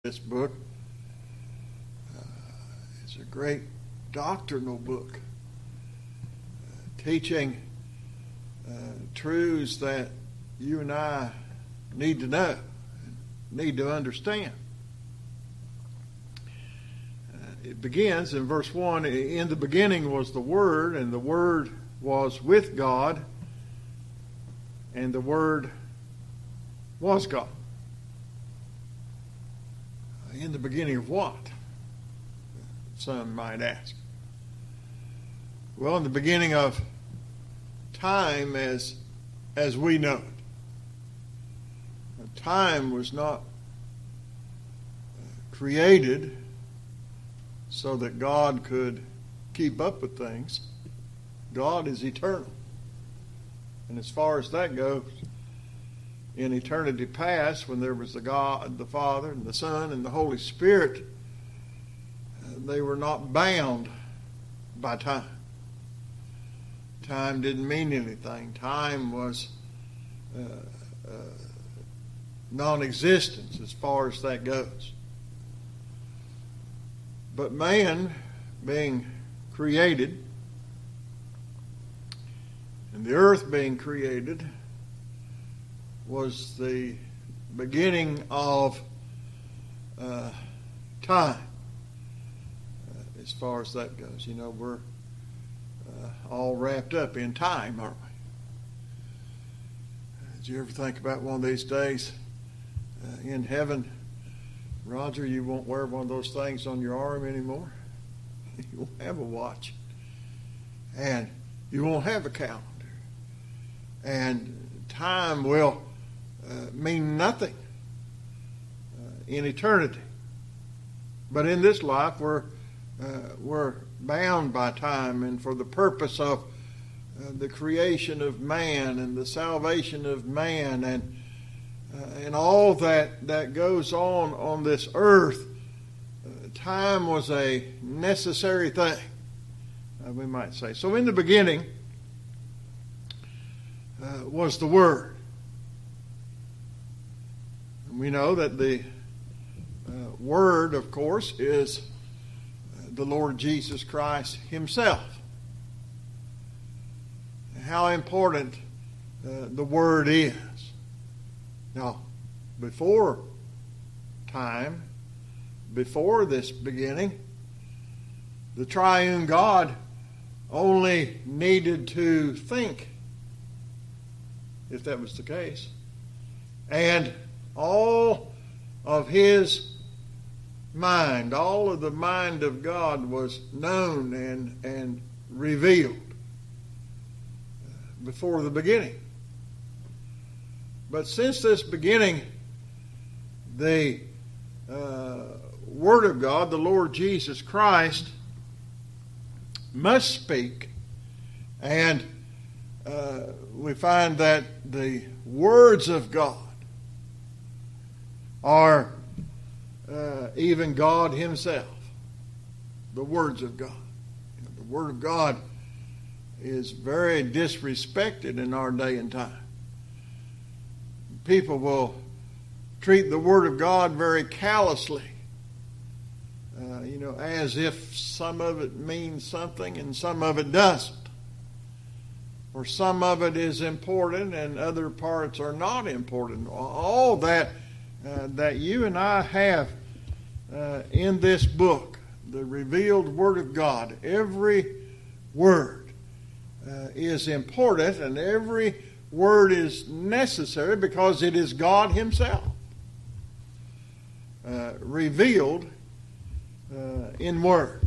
This book is a great doctrinal book, teaching truths that you and I need to know, need to understand. It begins in verse 1, in the beginning was the Word, and the Word was with God, and the Word was God. In the beginning of what? Some might ask. Well, in the beginning of time as we know it. Time was not created so that God could keep up with things. God is eternal. And as far as that goes, in eternity past, when there was the God, the Father, and the Son, and the Holy Spirit, they were not bound by time. Time didn't mean anything. Time was non-existence as far as that goes. But man, being created, and the earth being created, was the beginning of time, as far as that goes. You know, we're all wrapped up in time, aren't we? Did you ever think about one of these days in heaven, Roger, you won't wear one of those things on your arm anymore? You won't have a watch. And you won't have a calendar. And time will mean nothing in eternity. But in this life, we're bound by time, and for the purpose of the creation of man and the salvation of man and all that goes on this earth, time was a necessary thing, we might say. So in the beginning was the Word. We know that the Word, of course, is the Lord Jesus Christ Himself. How important the Word is. Now, before time, before this beginning, the triune God only needed to think, if that was the case, and all of His mind, all of the mind of God was known and revealed before the beginning. But since this beginning, the Word of God, the Lord Jesus Christ, must speak, and we find that the words of God are even God Himself. The words of God. You know, the Word of God is very disrespected in our day and time. People will treat the Word of God very callously, as if some of it means something and some of it doesn't. Or some of it is important and other parts are not important. All that you and I have in this book, the revealed Word of God, every word is important, and every word is necessary because it is God Himself revealed in Word.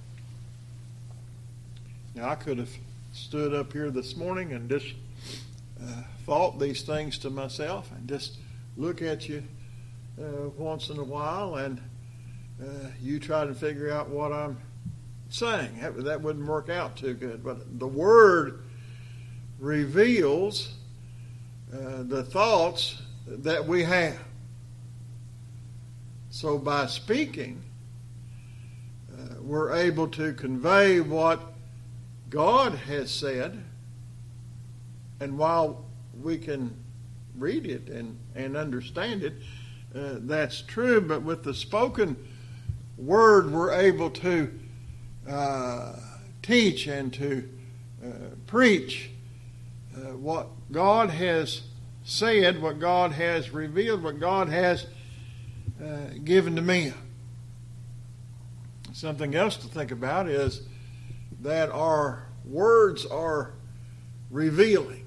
Now, I could have stood up here this morning and just thought these things to myself and just look at you once in a while, and you try to figure out what I'm saying. That wouldn't work out too good. But the Word reveals the thoughts that we have. So by speaking, we're able to convey what God has said, and while we can read it and understand it, that's true, but with the spoken word, we're able to teach and to preach what God has said, what God has revealed, what God has given to men. Something else to think about is that our words are revealing.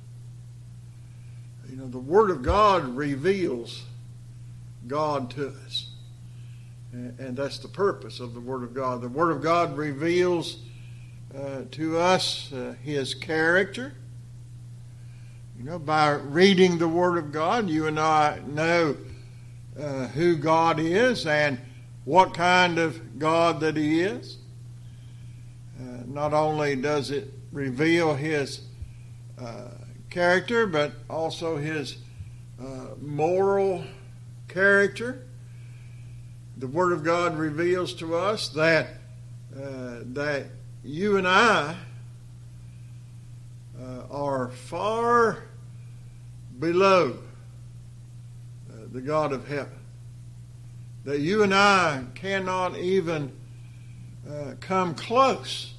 You know, the Word of God reveals God to us. And that's the purpose of the Word of God. The Word of God reveals to us His character. You know, by reading the Word of God, you and I know who God is and what kind of God that He is. Not only does it reveal His character, but also His moral character. The Word of God reveals to us that you and I are far below the God of heaven. That you and I cannot even come close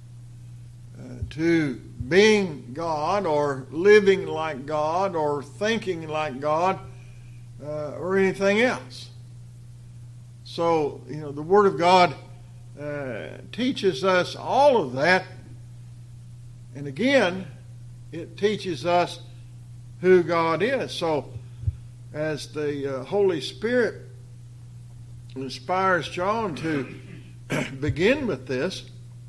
to being God or living like God or thinking like God or anything else. So, you know, the Word of God teaches us all of that. And again, it teaches us who God is. So, as the Holy Spirit inspires John to begin with this,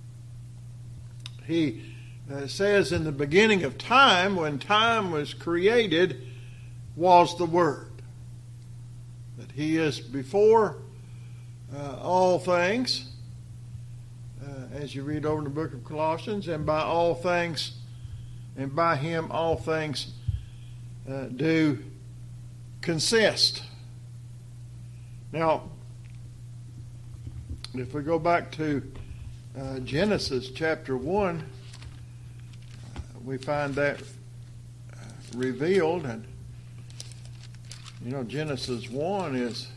he says, in the beginning of time, when time was created, was the Word. That He is before all things, as you read over in the book of Colossians, and by all things, and by Him all things do consist. Now, if we go back to Genesis chapter 1, we find that revealed. And, you know, Genesis 1 is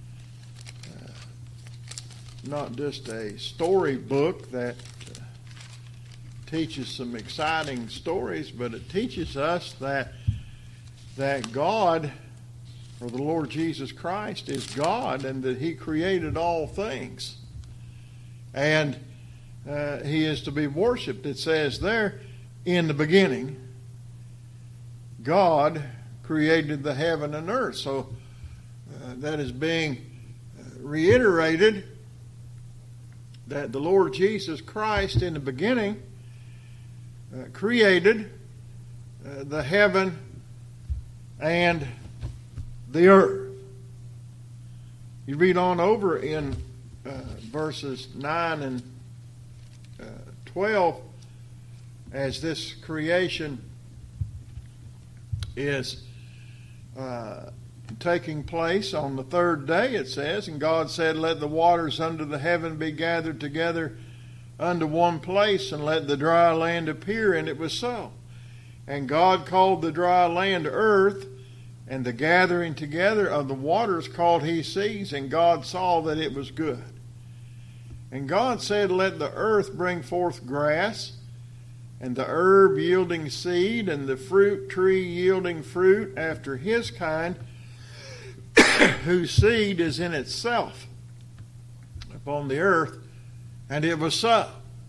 not just a story book that teaches some exciting stories, but it teaches us that God, or the Lord Jesus Christ, is God, and that He created all things. And He is to be worshipped. It says there, in the beginning, God created the heaven and earth. So that is being reiterated, that the Lord Jesus Christ in the beginning created the heaven and the earth. You read on over in verses 9 and 12, as this creation is taking place on the third day, it says, and God said, let the waters under the heaven be gathered together unto one place, and let the dry land appear. And it was so. And God called the dry land earth, and the gathering together of the waters called He seas. And God saw that it was good. And God said, let the earth bring forth grass, and the herb yielding seed, and the fruit tree yielding fruit after his kind, whose seed is in itself upon the earth. And it was so.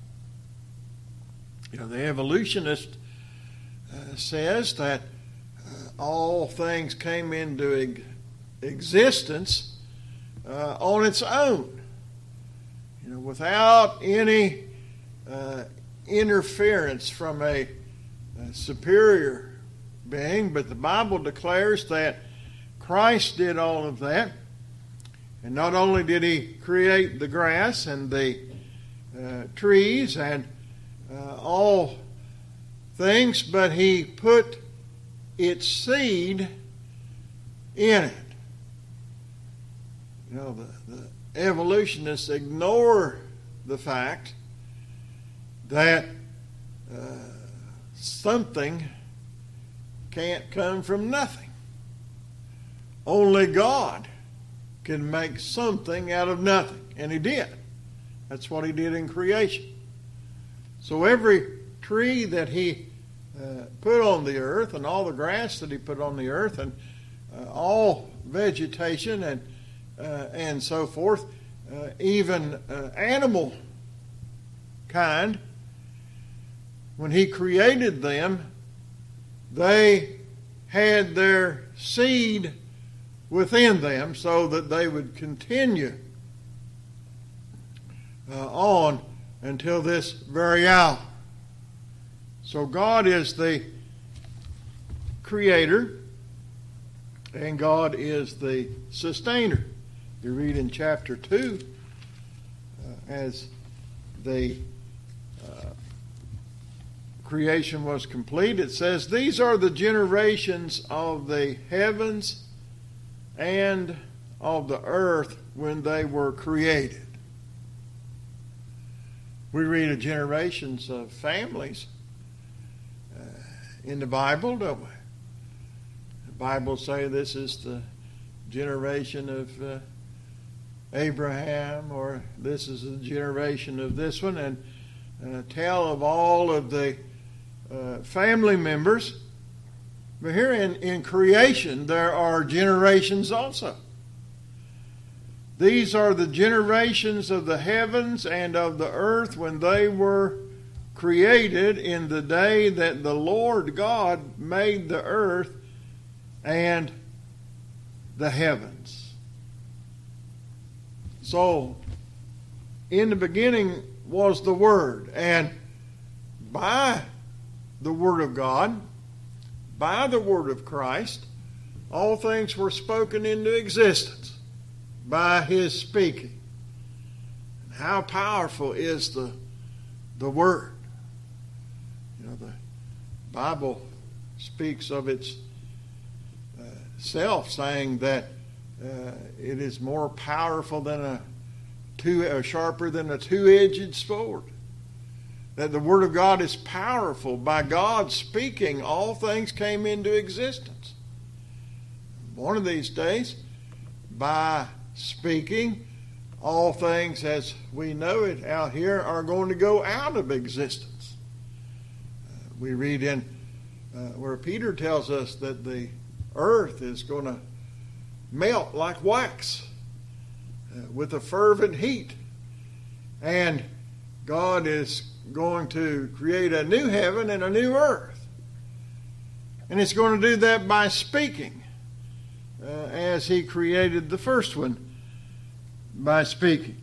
You know, the evolutionist says that all things came into existence on its own, you know, without any interference from a superior being. But the Bible declares that Christ did all of that. And not only did He create the grass and the trees and all things, but He put its seed in it. You know, the evolutionists ignore the fact that something can't come from nothing. only God can make something out of nothing. And He did. That's what He did in creation. So every tree that He put on the earth, and all the grass that He put on the earth, and all vegetation and so forth, even animal kind, when He created them, they had their seed within them so that they would continue on until this very hour. So God is the creator, and God is the sustainer. You read in chapter 2, as the creation was complete, it says, "These are the generations of the heavens and of the earth when they were created." We read of generations of families in the Bible, don't we? The Bible says this is the generation of Abraham, or this is the generation of this one, and tell of all of the family members. But here in creation, there are generations also. These are the generations of the heavens and of the earth when they were created in the day that the Lord God made the earth and the heavens. So, in the beginning was the Word, and by the Word of God, by the Word of Christ, all things were spoken into existence by His speaking. How powerful is the Word? You know, the Bible speaks of its self, saying that it is more powerful than sharper than a two-edged sword. That the Word of God is powerful. By God speaking, all things came into existence. One of these days, by speaking, all things as we know it out here are going to go out of existence. We read in where Peter tells us that the earth is going to melt like wax with a fervent heat. And God is going to create a new heaven and a new earth. And it's going to do that by speaking, as He created the first one by speaking.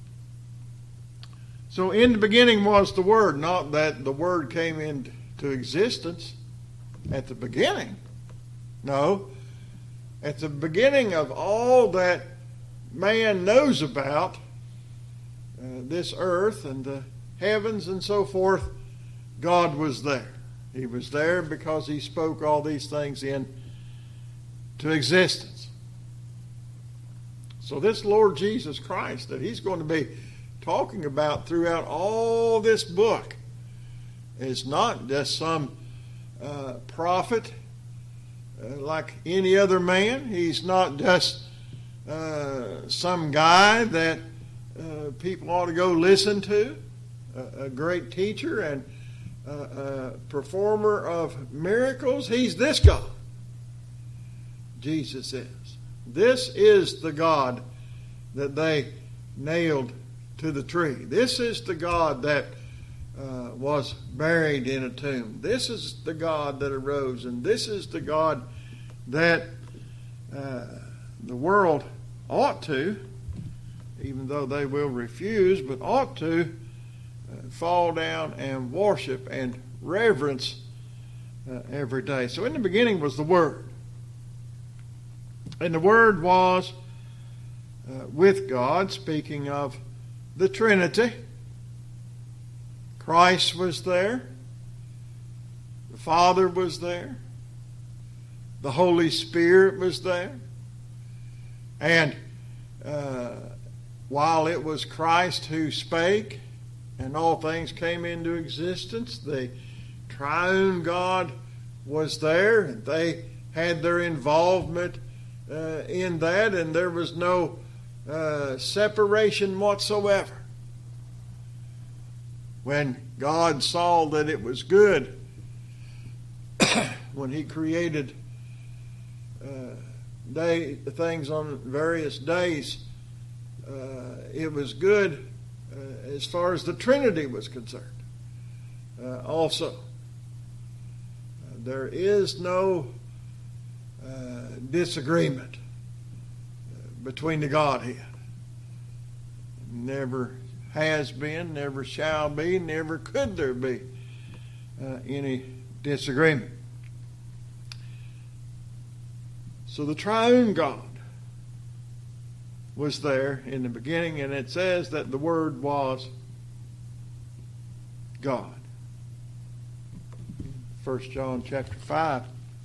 So in the beginning was the Word, not that the Word came into existence at the beginning. No, at the beginning of all that man knows about this earth and the heavens and so forth, God was there. He was there because He spoke all these things into existence. So this Lord Jesus Christ that He's going to be talking about throughout all this book is not just some prophet like any other man. He's not just some guy that people ought to go listen to, a great teacher and a performer of miracles. He's this God. Jesus is. This is the God that they nailed to the tree. This is the God that was buried in a tomb. This is the God that arose, and this is the God that the world ought to, even though they will refuse, but ought to fall down and worship and reverence every day. So in the beginning was the Word. And the Word was with God, speaking of the Trinity. Christ was there. The Father was there. The Holy Spirit was there. And while it was Christ who spake and all things came into existence, the triune God was there, and they had their involvement in that, and there was no separation whatsoever. When God saw that it was good, when He created things on various days, it was good as far as the Trinity was concerned. Also, there is no disagreement between the Godhead. Never has been, never shall be, never could there be any disagreement. So the triune God was there in the beginning, and it says that the Word was God. 1 John chapter 5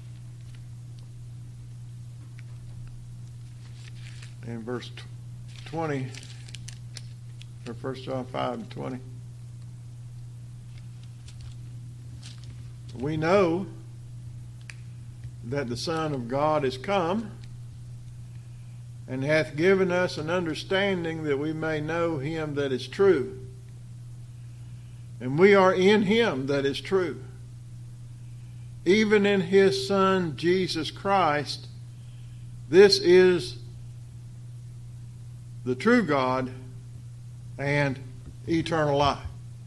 and verse 20, or 1 John 5 and 20. We know that the Son of God is come, and hath given us an understanding that we may know Him that is true. And we are in Him that is true, even in His Son Jesus Christ. This is the true God and eternal life.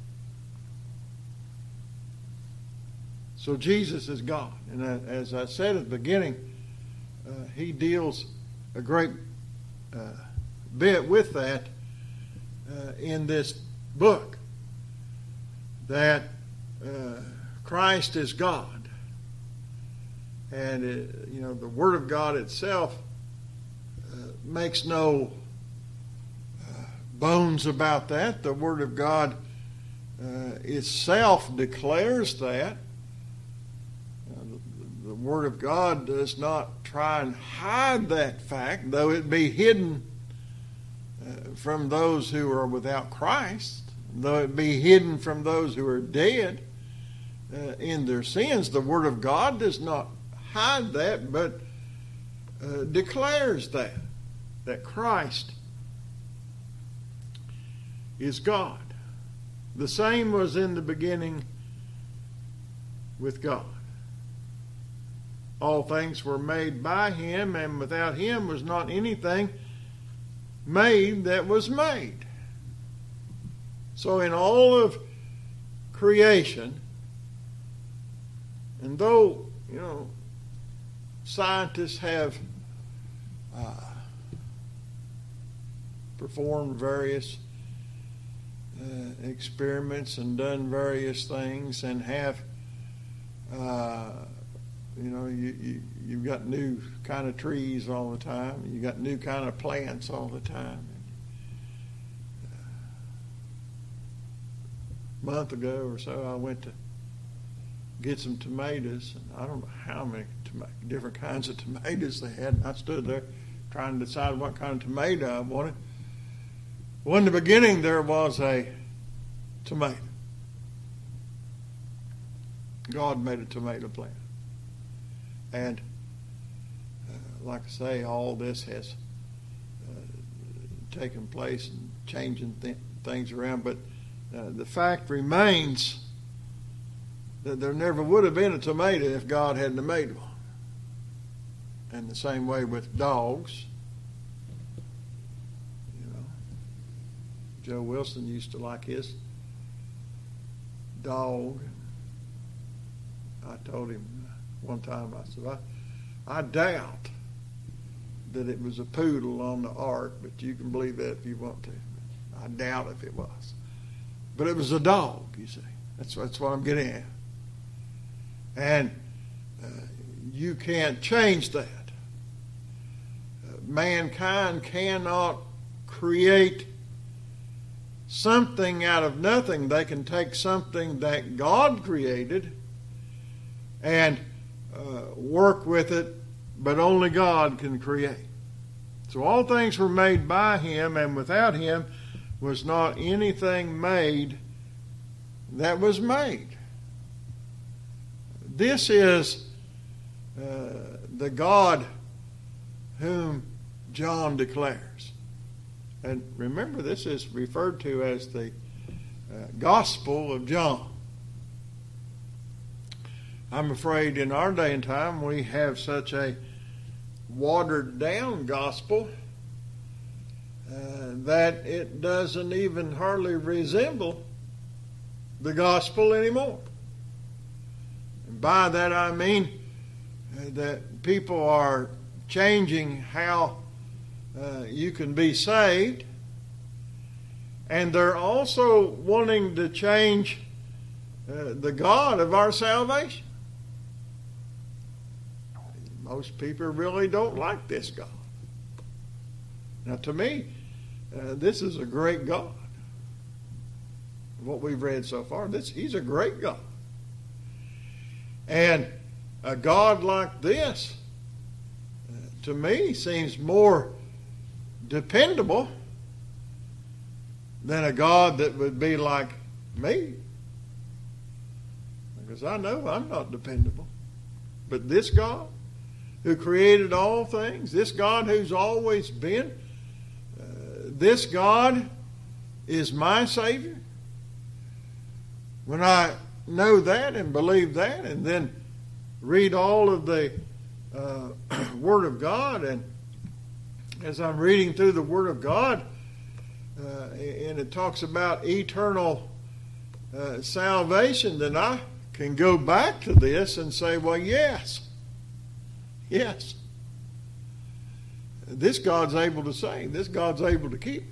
So Jesus is God. And as I said at the beginning, He deals a great bit with that in this book, that Christ is God. And the Word of God itself makes no bones about that. The Word of God itself declares that. The Word of God does not try and hide that fact, though it be hidden from those who are without Christ, though it be hidden from those who are dead in their sins. The Word of God does not hide that, but declares that Christ is God. The same was in the beginning with God. All things were made by Him, and without Him was not anything made that was made. So in all of creation, and though, scientists have performed various experiments and done various things, and have you've got new kind of trees all the time. You've got new kind of plants all the time. A month ago or so, I went to get some tomatoes, and I don't know how many different kinds of tomatoes they had. I stood there trying to decide what kind of tomato I wanted. Well, in the beginning, there was a tomato. God made a tomato plant. And like I say, all this has taken place and changing things around. But the fact remains that there never would have been a tomato if God hadn't made one. And the same way with dogs. Joe Wilson used to like his dog. I told him one time, I said, I doubt that it was a poodle on the ark, but you can believe that if you want to. I doubt if it was. But it was a dog, you see. That's what I'm getting at. And you can't change that. Mankind cannot create something out of nothing. They can take something that God created and work with it, but only God can create. So all things were made by Him, and without Him was not anything made that was made. This is the God whom John declares. And remember, this is referred to as the Gospel of John. I'm afraid in our day and time we have such a watered down gospel that it doesn't even hardly resemble the gospel anymore. And by that I mean that people are changing how you can be saved, and they're also wanting to change the God of our salvation. Most people really don't like this God. Now, to me, this is a great God. What we've read so far, He's a great God. And a God like this, to me, seems more dependable than a God that would be like me. Because I know I'm not dependable. But this God, who created all things, this God who's always been, this God is my Savior. When I know that and believe that, and then read all of the Word of God, and as I'm reading through the Word of God, and it talks about eternal salvation, then I can go back to this and say, well, yes, this God's able to save. This God's able to keep.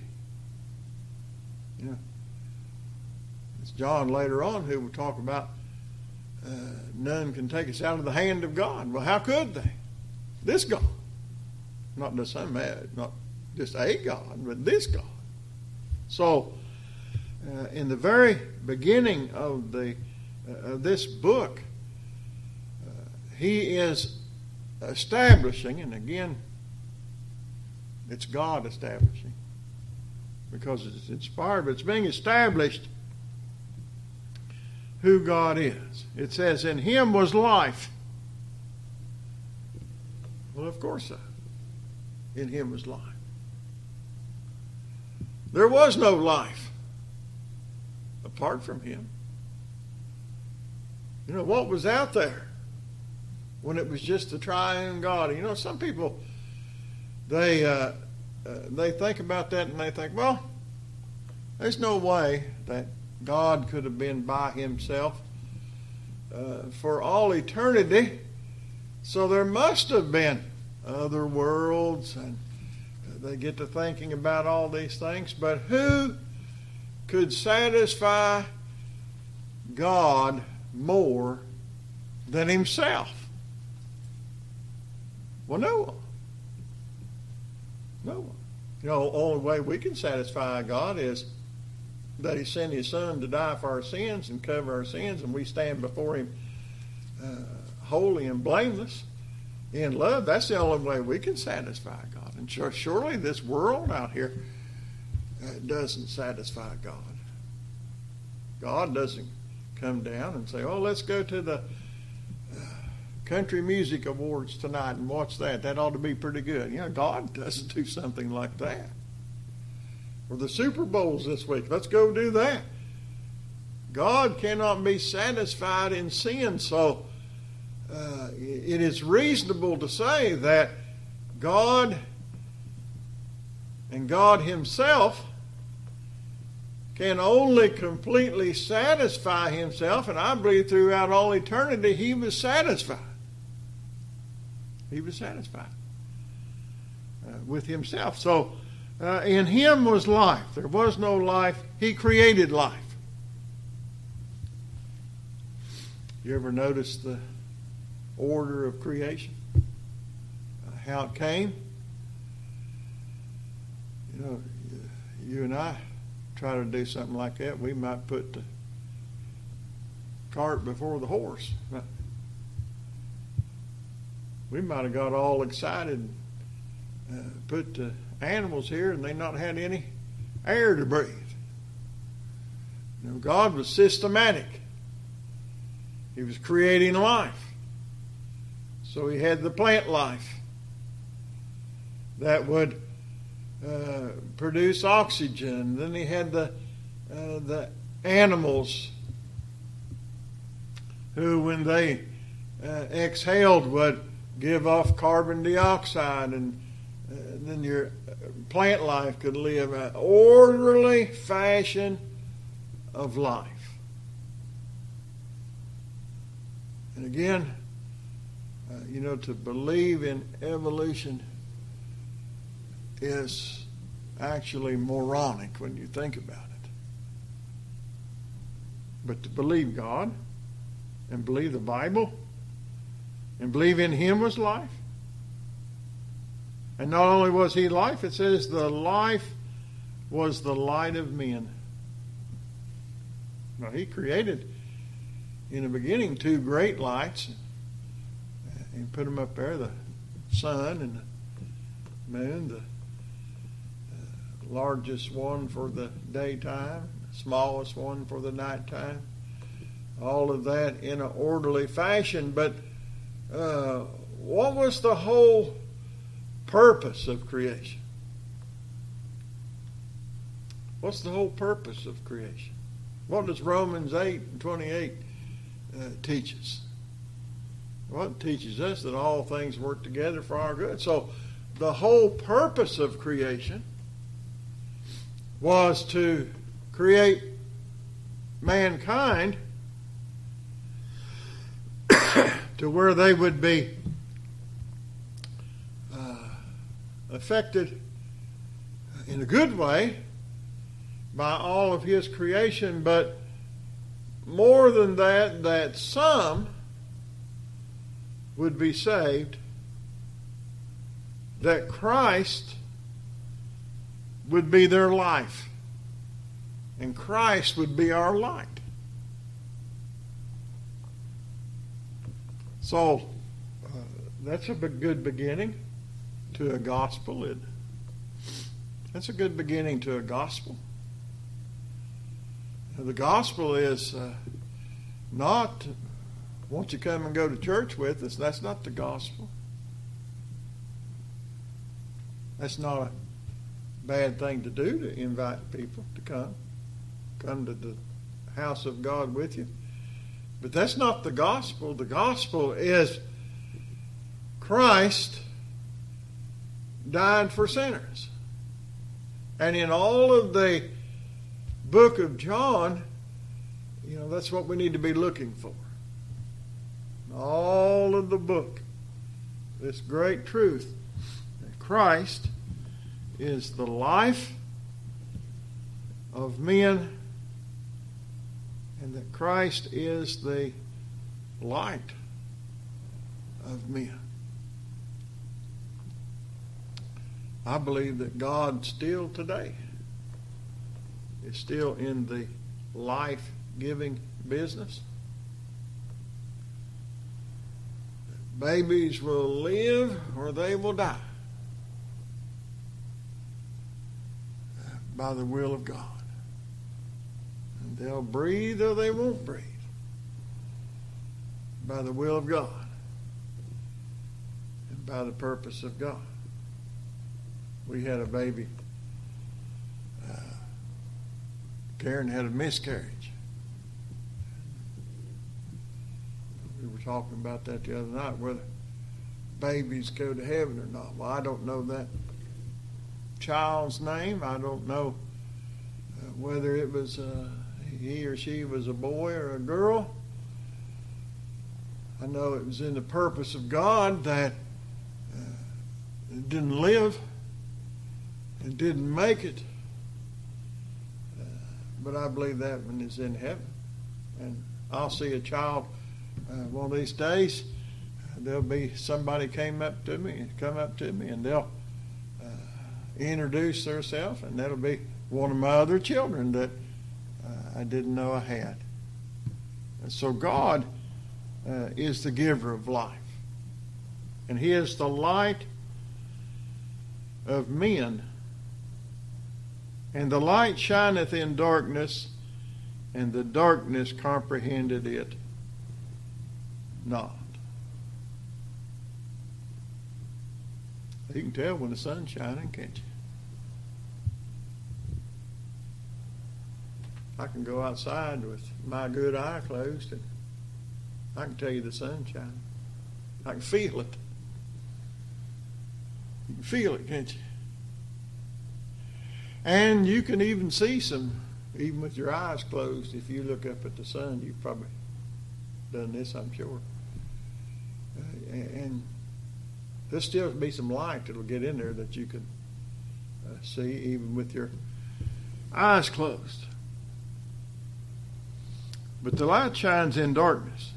It's John later on who will talk about none can take us out of the hand of God. Well, how could they? This God. Not just not just a God, but this God. So, in the very beginning of this book, he is establishing, and again, it's God establishing, because it's inspired, but it's being established who God is. It says, in him was life. Well, of course so. In him was life. There was no life apart from him. What was out there when it was just the triune God? Some people, they think about that and they think, well, there's no way that God could have been by himself for all eternity, so there must have been other worlds, and they get to thinking about all these things. But who could satisfy God more than himself? Well, no one. No one. The only way we can satisfy God is that he sent his Son to die for our sins and cover our sins, and we stand before him holy and blameless in love. That's the only way we can satisfy God. And surely this world out here doesn't satisfy God. God doesn't come down and say, oh, let's go to the Country Music Awards tonight and watch that. That ought to be pretty good. God doesn't do something like that. Or the Super Bowls this week. Let's go do that. God cannot be satisfied in sin, so it is reasonable to say that God and God himself can only completely satisfy himself, and I believe throughout all eternity he was satisfied. He was satisfied with himself. So in him was life. There was no life. He created life. You ever notice the order of creation? How it came? You and I try to do something like that, we might put the cart before the horse. We might have got all excited, put the animals here, and they not had any air to breathe. God was systematic. He was creating life. So he had the plant life. that would produce oxygen. Then he had the animals who, when they exhaled, would give off carbon dioxide, and then your plant life could live an orderly fashion of life. And again, to believe in evolution is actually moronic when you think about it. But to believe God and believe the Bible and believe in Him was life. And not only was He life, it says the life was the light of men. Now, He created in the beginning two great lights and put them up there, the sun and the moon, the largest one for the daytime, the smallest one for the nighttime. All of that in an orderly fashion. But what was the whole purpose of creation? What's the whole purpose of creation? What does Romans 8:28 teach us? Well, it teaches us that all things work together for our good. So the whole purpose of creation was to create mankind to where they would be affected in a good way by all of His creation, but more than that, that some would be saved, that Christ would be their life, and Christ would be our light. So that's a good beginning to a gospel. That's a good beginning to a gospel. The gospel is not, won't you come and go to church with us? That's not the gospel. That's not a bad thing to do, to invite people to come to the house of God with you. But that's not the gospel. The gospel is Christ died for sinners. And in all of the book of John, that's what we need to be looking for. All of the book, this great truth that Christ is the life of men, and that Christ is the light of men. I believe that God still today is still in the life-giving business. Babies will live or they will die by the will of God. And they'll breathe or they won't breathe by the will of God and by the purpose of God. We had a baby. Karen had a miscarriage. We were talking about that the other night, whether babies go to heaven or not. Well, I don't know that child's name. I don't know whether it was he or she was a boy or a girl. I know it was in the purpose of God that it didn't live. It didn't make it. But I believe that one is in heaven. And I'll see a child one of these days. There'll be somebody come up to me, and they'll introduce themselves, and that'll be one of my other children that I didn't know I had. And so God is the giver of life. And He is the light of men. And the light shineth in darkness, and the darkness comprehended it not. You can tell when the sun's shining, can't you? I can go outside with my good eye closed and I can tell you the sun's shining. I can feel it. You can feel it, can't you? And you can even see some, even with your eyes closed, if you look up at the sun. You've probably done this, I'm sure. And there'll still be some light that'll get in there that you can see even with your eyes closed. But the light shines in darkness.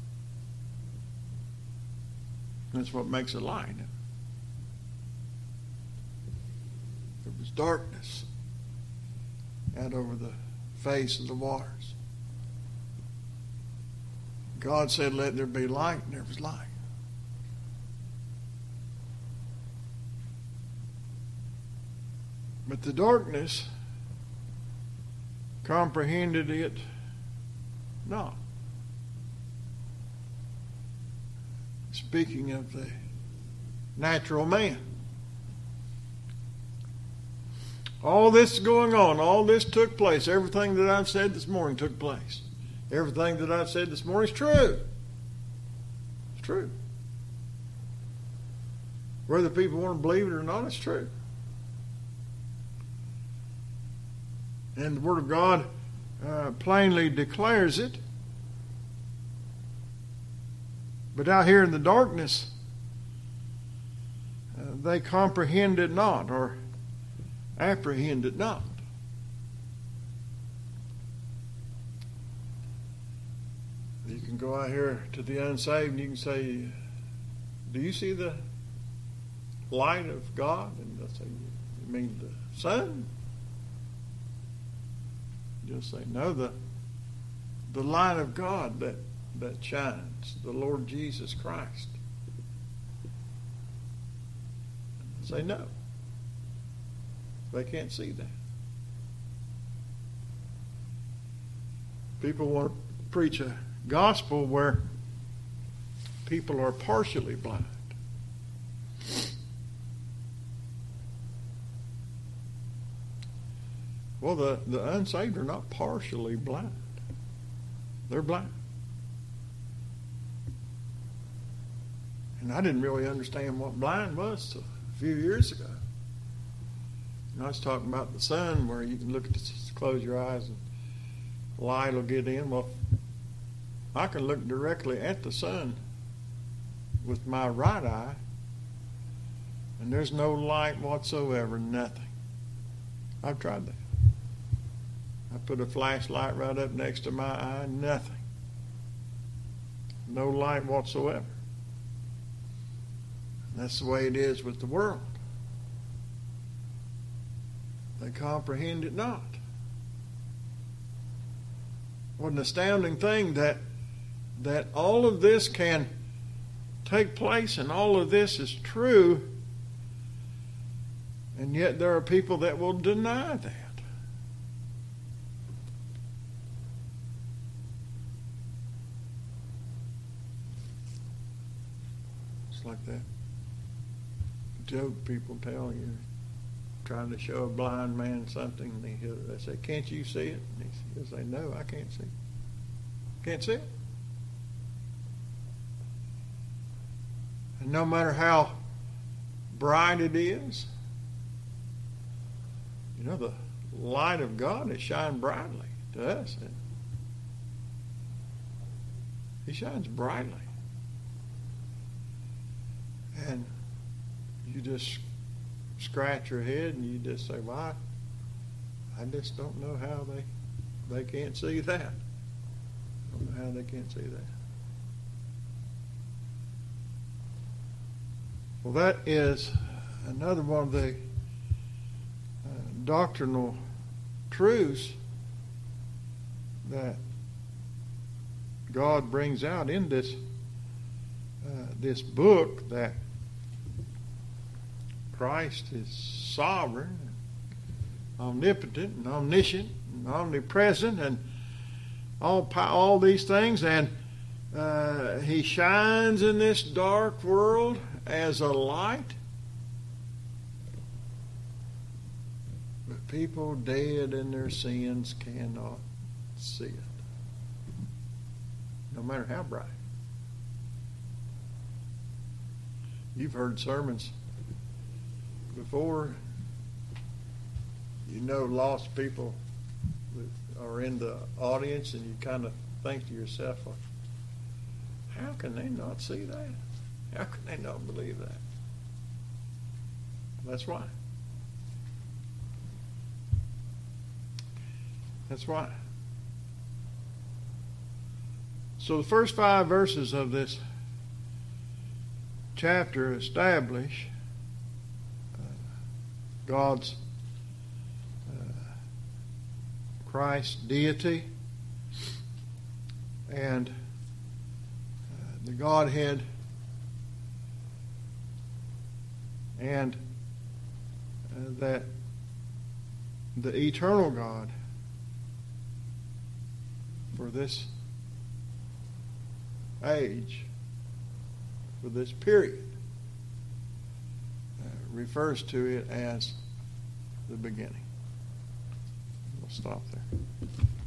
That's what makes it light. There was darkness out over the face of the waters. God said, let there be light, and there was light. But the darkness comprehended it not. Speaking of the natural man. All this is going on. All this took place. Everything that I've said this morning took place. Everything that I've said this morning is true. It's true. Whether people want to believe it or not, it's true. And the Word of God plainly declares it. But out here in the darkness, they comprehend it not, or apprehend it not. You can go out here to the unsaved and you can say, do you see the light of God? And they'll say, you mean the sun? You'll say, no, the light of God that shines, the Lord Jesus Christ. Say no. They can't see that. People want to preach a gospel where people are partially blind. Well, the unsaved are not partially blind. They're blind. And I didn't really understand what blind was till a few years ago. And I was talking about the sun, where you can look at this, close your eyes and light will get in. Well, I can look directly at the sun with my right eye, and there's no light whatsoever, nothing. I've tried that. I put a flashlight right up next to my eye, nothing. No light whatsoever. That's the way it is with the world. They comprehend it not. What an astounding thing that all of this can take place and all of this is true, and yet there are people that will deny that. It's like that joke people tell you, trying to show a blind man something, and they say, can't you see it? And he'll say, no, I can't see it. Can't see it. And no matter how bright it is, you know, the light of God is shining brightly to us. He shines brightly. And you just scratch your head and you just say, well, I just don't know how they can't see that. I don't know how they can't see that. Well, that is another one of the doctrinal truths that God brings out in this book, that Christ is sovereign, omnipotent, and omniscient, and omnipresent, and all these things, and He shines in this dark world as a light people dead in their sins cannot see it, no matter how bright. You've heard sermons before. You know lost people that are in the audience, and you kind of think to yourself, well, how can they not see that? How can they not believe that? That's why. That's why. So the first 5 verses of this chapter establish God's Christ's deity and the Godhead, and that the eternal God for this age, for this period, refers to it as the beginning. We'll stop there.